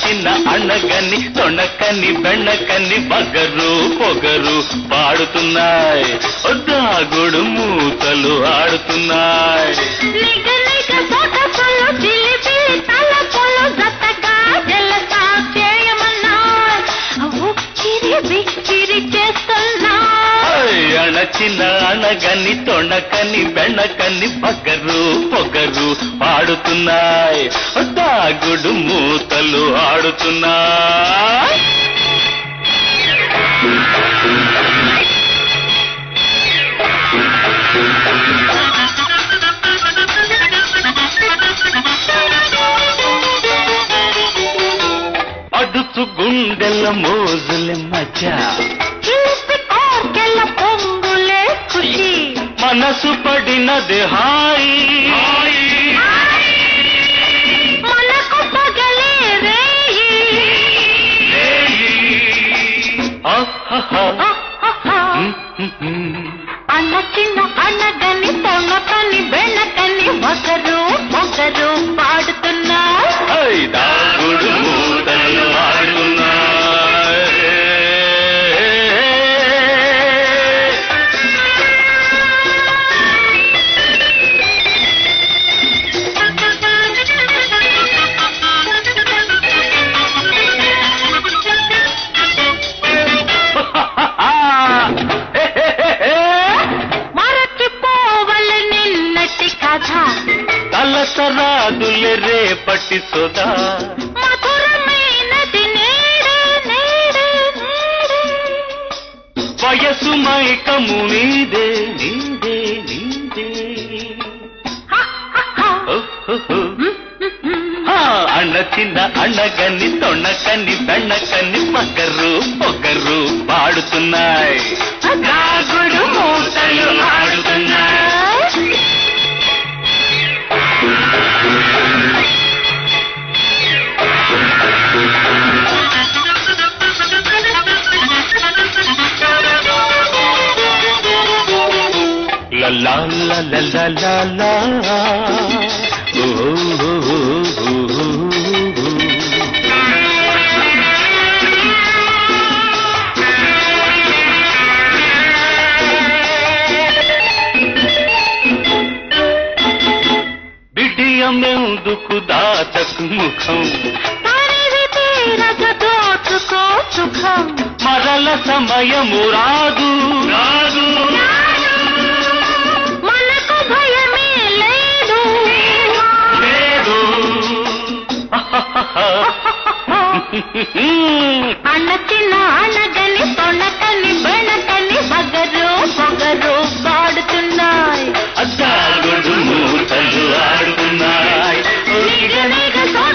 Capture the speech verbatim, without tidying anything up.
చిన్న అణగని తొణకని బెణకని బగరు పొగరు పాడుతున్నాయి దాగుడు మూతలు ఆడుతున్నాయి చిన్న అణగని తొణకని బెణకని బగరు పొగరు పాడుతున్నాయి దాగుడు మూతలు ఆడుతున్నాయి అడుచు గుండెల మోజుల మజా మనసు పడినది హాయి అన్న చిన్న అన్నగని తొణకని బెణకని బగరు పొగరు పాడుతున్నాయి దాగుడు మూతలు ఆడుతున్నాయి తలసరాదులే రేపటి సోదా మధురమైనది నేడే నేడే నేడే వయసు మైకము నీదే నీదే నీదే అన్న చిన్న అణగని తొణకని బెణకని పగరు పొగరు పాడుతున్నాయి దాగుడు మూతలు ఆడుతున్నాయి La la la la la la la. Oh, oh, oh, oh, oh. బిడియమెందుకు దాచకు ముఖం దోచుకో సుఖం మరల సమయము రాదు రాదు అన్న చిన్న అణగని తొణకని బెణకని బగరు పొగరు పాడుతున్నాయి దాగుడు మూతలు ఆడుతున్నాయి